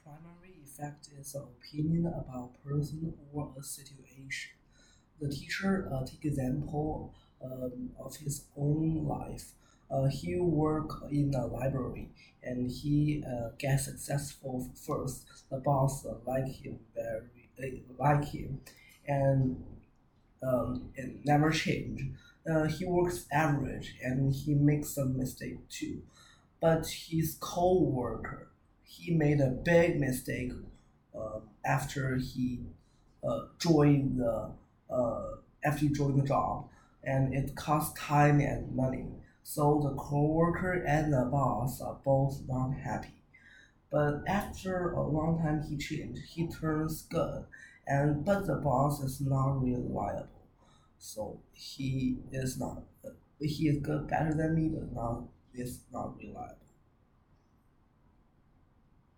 primary effect is an opinion about a person or a situation. The teacher take example of his own life. He work in a library and he gets successful first. The boss like him, and it never change. He works average and he makes some mistake too. But his co-worker, he made a big mistake after he joined the after he joined the job, and it costs time and money. So the co-worker and the boss are both not happy. But after a long time, he changed. He turns good, and but the boss is not reliable. So he is not. He is good, better than me, but not is not reliable.